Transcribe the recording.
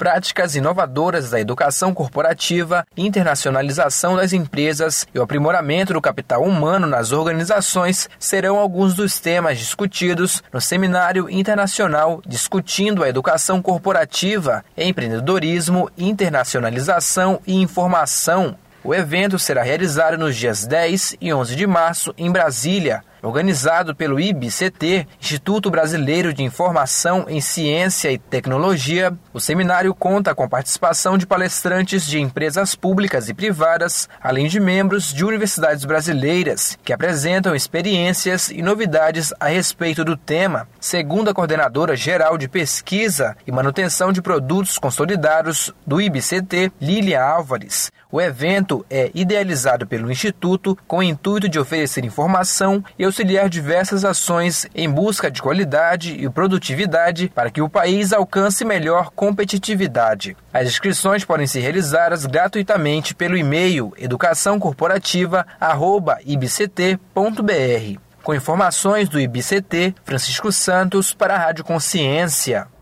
práticas inovadoras da educação corporativa, internacionalização das empresas e o aprimoramento do capital humano nas organizações serão alguns dos temas discutidos no Seminário Internacional Discutindo a Educação Corporativa, Empreendedorismo, Internacionalização e Informação. O evento será realizado nos dias 10 e 11 de março em Brasília. Organizado pelo IBCT, Instituto Brasileiro de Informação em Ciência e Tecnologia, o seminário conta com a participação de palestrantes de empresas públicas e privadas, além de membros de universidades brasileiras, que apresentam experiências e novidades a respeito do tema. Segundo a coordenadora geral de pesquisa e manutenção de produtos consolidados do IBCT, Lília Álvares, o evento é idealizado pelo Instituto com o intuito de oferecer informação e auxiliar diversas ações em busca de qualidade e produtividade para que o país alcance melhor competitividade. As inscrições podem ser realizadas gratuitamente pelo e-mail educaçãocorporativa@ibct.br. Com informações do IBCT, Francisco Santos para a Rádio Consciência.